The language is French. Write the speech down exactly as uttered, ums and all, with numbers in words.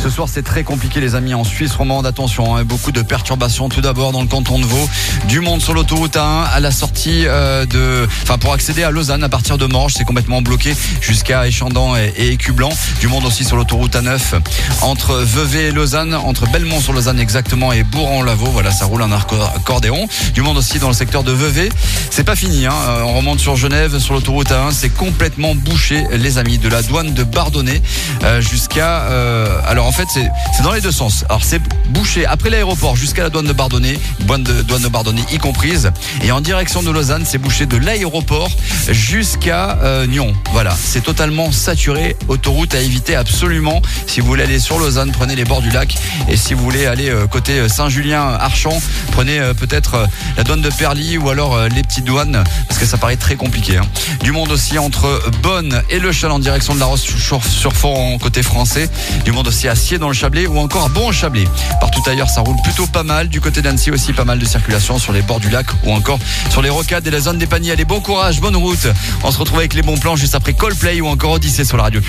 Ce soir, c'est très compliqué, les amis, en Suisse romande. Attention, hein, beaucoup de perturbations. Tout d'abord, dans le canton de Vaud, du monde sur l'autoroute A un à la sortie euh, de, enfin, pour accéder à Lausanne à partir de Morges, c'est complètement bloqué jusqu'à Échandan et, et Écublanc. Du monde aussi sur l'autoroute A neuf entre Vevey et Lausanne, entre Belmont sur Lausanne exactement et Bourg-en-Lavaux. Voilà, ça roule en accordéon. Du monde aussi dans le secteur de Vevey. C'est pas fini, hein. On remonte sur Genève, sur l'autoroute A un, c'est complètement bouché, les amis, de la douane de Bardonnay euh, jusqu'à. Euh, alors en fait, c'est, c'est dans les deux sens. Alors c'est bouché après l'aéroport jusqu'à la douane de Bardonnay, douane de, douane de Bardonnay y comprise. Et en direction de Lausanne, c'est bouché de l'aéroport jusqu'à euh, Nyon. Voilà, c'est totalement saturé. Autoroute à éviter absolument. Si vous voulez aller sur Lausanne, prenez les bords du lac. Et si vous voulez aller euh, côté Saint-Julien-Archamps, prenez euh, peut-être euh, la douane de Perly ou alors euh, les petites douanes, parce que ça paraît très compliqué. Hein. Du monde aussi entre Bonne et Le Châle en direction de la Roche-sur-Foron côté français. Du monde aussi à Sciez dans le Chablais ou encore à Bon-Chablais. Partout ailleurs, ça roule plutôt pas mal. Du côté d'Annecy aussi, pas mal de circulation sur les bords du lac ou encore sur les rocades et la zone des paniers. Allez, bon courage, bonne route. On se retrouve avec les bons plans juste après Coldplay ou encore Odyssée sur la radio.